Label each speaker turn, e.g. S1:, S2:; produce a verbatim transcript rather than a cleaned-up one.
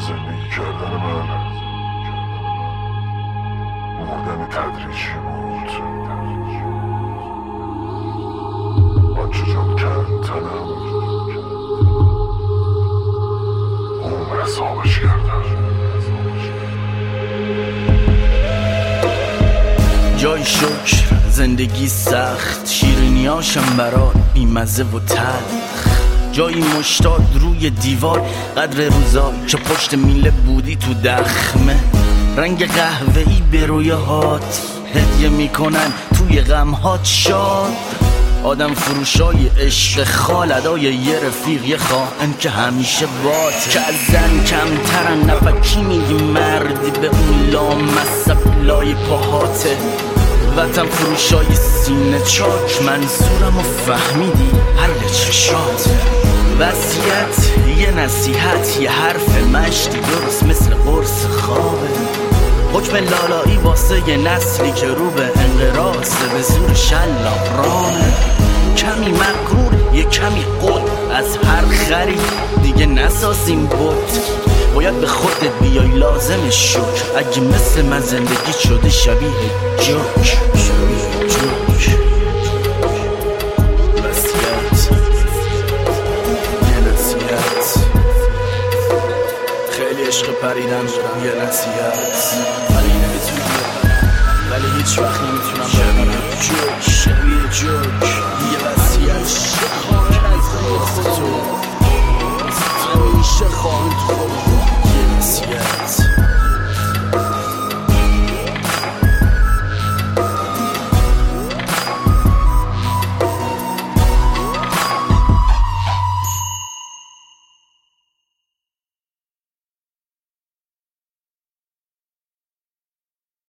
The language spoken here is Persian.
S1: زندگی کردن من مردن تدریجی بود. بچه جان کن تنم عمر حسابش کردم.
S2: جای شکر زندگی سخت، شیرینیاشم برات بیمزه و تلخ. جایی مشتاق روی دیوار، قدر روزایی که پشت میله بودی تو دخمه. رنگ قهوه‌ای به رویاهات هدیه میکنن توی غمهات شاد. آدم فروشای عشق خال، ادای یه رفیق یه خواهن که همیشه باد. که از زن کمترن نفکی میگی مردی به اون لامصب لای پاهاته. وطن فروشای سینه چاک، منظورم و فهمیدی حل چشات. وصیت یه نصیحت یه حرف مشتی درست مثل قرص خوابه. حکم لالایی واسه یه نسلی که رو به انقراضه، به زور شلاق رامه. کمی مغرور یه کمی قول، از هر خرید دیگه نسازیم بود. باید به خودت بیای لازم شکر، اگه مثل من زندگی شده شبیه جوک. شبیه جوک. وصیت یه نصیحت، خیلی عشق پریدم یه نصیحت. ولی نمیتونم بپرم، ولی هیچ وقت نمیتونم بپرم. جوک شبیه جوک، یه وصیت خاک از خود تو همیشه خواهد خود.